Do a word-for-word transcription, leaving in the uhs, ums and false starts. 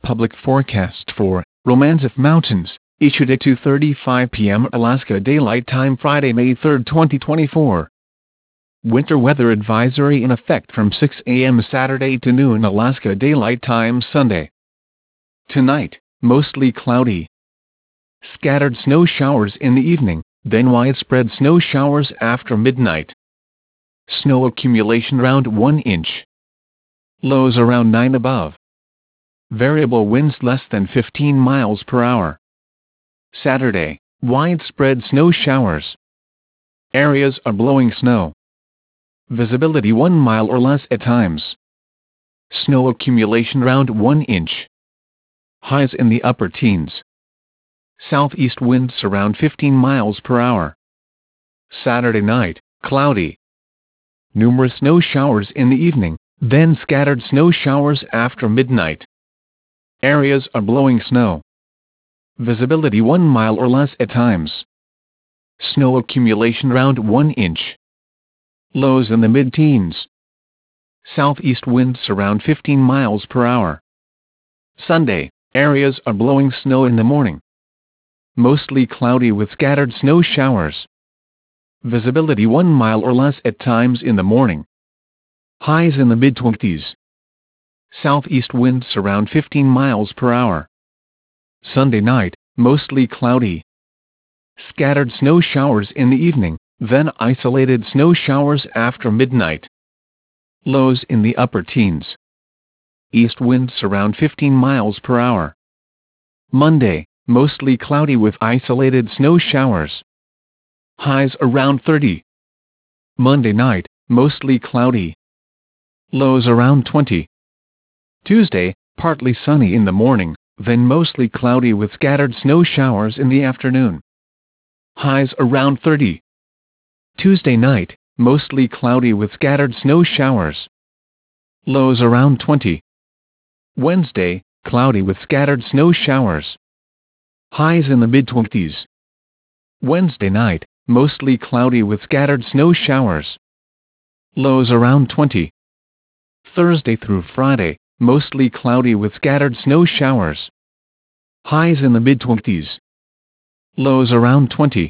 Public forecast for Romanzif Mountains, issued at two thirty-five p m Alaska Daylight Time Friday, May third, twenty twenty-four. Winter weather advisory in effect from six a m Saturday to noon Alaska Daylight Time Sunday. Tonight, mostly cloudy. Scattered snow showers in the evening, then widespread snow showers after midnight. Snow accumulation around one inch. Lows around nine above. Variable winds less than fifteen miles per hour. Saturday, widespread snow showers. Areas are blowing snow. Visibility one mile or less at times. Snow accumulation around one inch. Highs in the upper teens. Southeast winds around fifteen miles per hour. Saturday night, cloudy. Numerous snow showers in the evening, then scattered snow showers after midnight. Areas are blowing snow. Visibility one mile or less at times. Snow accumulation around one inch. Lows in the mid-teens. Southeast winds around fifteen miles per hour. Sunday, areas are blowing snow in the morning. Mostly cloudy with scattered snow showers. Visibility one mile or less at times in the morning. Highs in the mid-twenties. Southeast winds around fifteen miles per hour. Sunday night, mostly cloudy. Scattered snow showers in the evening, then isolated snow showers after midnight. Lows in the upper teens. East winds around fifteen miles per hour. Monday, mostly cloudy with isolated snow showers. Highs around thirty. Monday night, mostly cloudy. Lows around twenty. Tuesday, partly sunny in the morning, then mostly cloudy with scattered snow showers in the afternoon. Highs around thirty. Tuesday night, mostly cloudy with scattered snow showers. Lows around twenty. Wednesday, cloudy with scattered snow showers. Highs in the mid-twenties. Wednesday night, mostly cloudy with scattered snow showers. Lows around twenty. Thursday through Friday, mostly cloudy with scattered snow showers. Highs in the mid-twenties. Lows around twenty.